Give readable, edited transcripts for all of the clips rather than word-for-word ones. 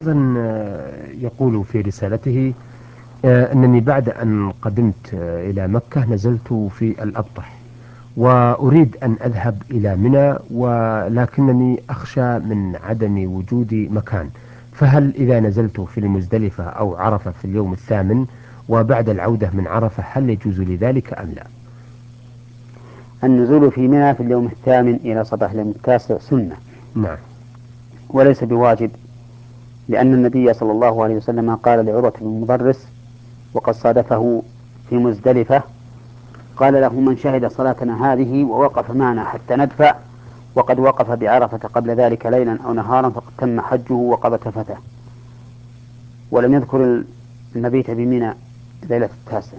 أيضا يقول في رسالته أنني بعد أن قدمت إلى مكة نزلت في الأبطح، وأريد أن أذهب إلى منى، ولكنني أخشى من عدم وجود مكان. فهل إذا نزلت في المزدلفة أو عرفة في اليوم الثامن وبعد العودة من عرفة هل يجوز لي ذلك أم لا؟ النزول في منى في اليوم الثامن إلى صباح اليوم التاسع سنة نعم. وليس بواجب، لأن النبي صلى الله عليه وسلم قال لعروة بن المضرس وقد صادفه في مزدلفة، قال له: من شهد صلاتنا هذه ووقف معنا حتى ندفع وقد وقف بعرفة قبل ذلك ليلا أو نهارا فقد تم حجه وقضى تفته. ولم يذكر المبيت بمنى ليلة التاسع.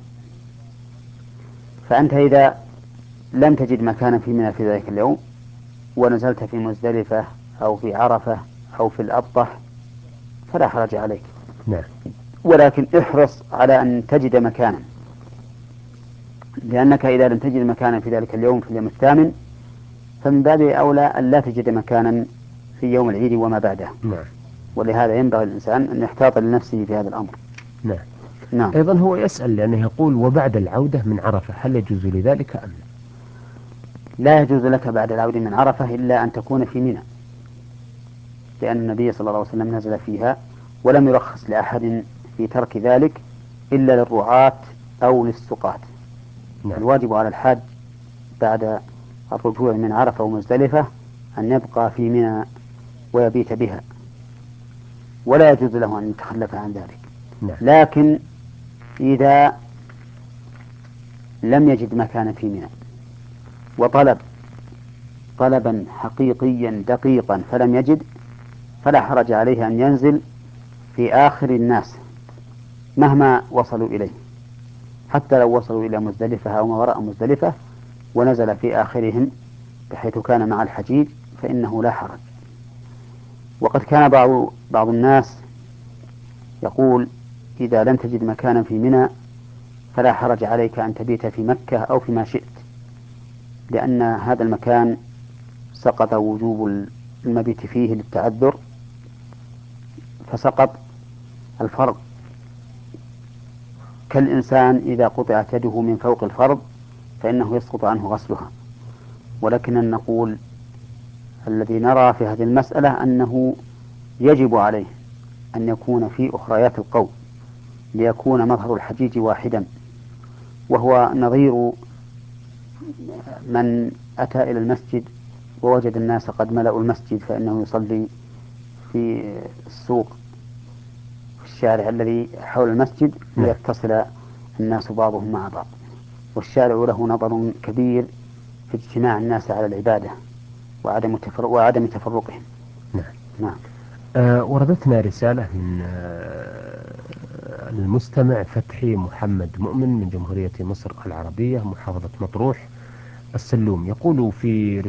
فأنت إذا لم تجد مكانا في منى في ذلك اليوم ونزلت في مزدلفة أو في عرفة أو في الأبطح فلا حرج عليك، نعم. ولكن احرص على أن تجد مكانا، لأنك إذا لم تجد مكانا في ذلك اليوم في اليوم الثامن فمن باب أولى أن لا تجد مكانا في يوم العيد وما بعده. نعم. ولهذا ينبغي الإنسان أن يحتاط لنفسه في هذا الأمر. نعم. نعم. أيضا هو يسأل لأنه يقول وبعد العودة من عرفة هل يجوز لي ذلك أم لا؟ لا يجوز لك بعد العودة من عرفة إلا أن تكون في منى، لأن النبي صلى الله عليه وسلم نزل فيها ولم يرخص لأحد في ترك ذلك إلا للرعاة أو للسقاة. نعم. الواجب على الحاج بعد الرجوع من عرفة ومزدلفة أن يبقى في منى ويبيت بها، ولا يجوز له أن يتخلف عن ذلك. نعم. لكن إذا لم يجد مكانا في منى وطلب طلبا حقيقيا دقيقا فلم يجد فلا حرج عليه أن ينزل في آخر الناس مهما وصلوا إليه، حتى لو وصلوا إلى مزدلفة أو ما وراء مزدلفة ونزل في آخرهم بحيث كان مع الحجيج فإنه لا حرج. وقد كان بعض الناس يقول: إذا لم تجد مكانا في منى فلا حرج عليك أن تبيت في مكة أو فيما شئت، لأن هذا المكان سقط وجوب المبيت فيه للتعذر، فسقط الفرض، كالإنسان إذا قطعت يده من فوق الفرض فإنه يسقط عنه غسلها. ولكننا نقول الذي نرى في هذه المسألة أنه يجب عليه أن يكون في أخريات القوم ليكون مظهر الحجيج واحدا، وهو نظير من أتى إلى المسجد ووجد الناس قد ملأوا المسجد فإنه يصلي في السوق في الشارع الذي حول المسجد نعم. ليتصل الناس بعضهم مع بعض، والشارع له نظر كبير في اجتماع الناس على العبادة وعدم تفرقهم. نعم. نعم. وردتنا رسالة من المستمع فتحي محمد مؤمن من جمهورية مصر العربية محافظة مطروح السلوم، يقول في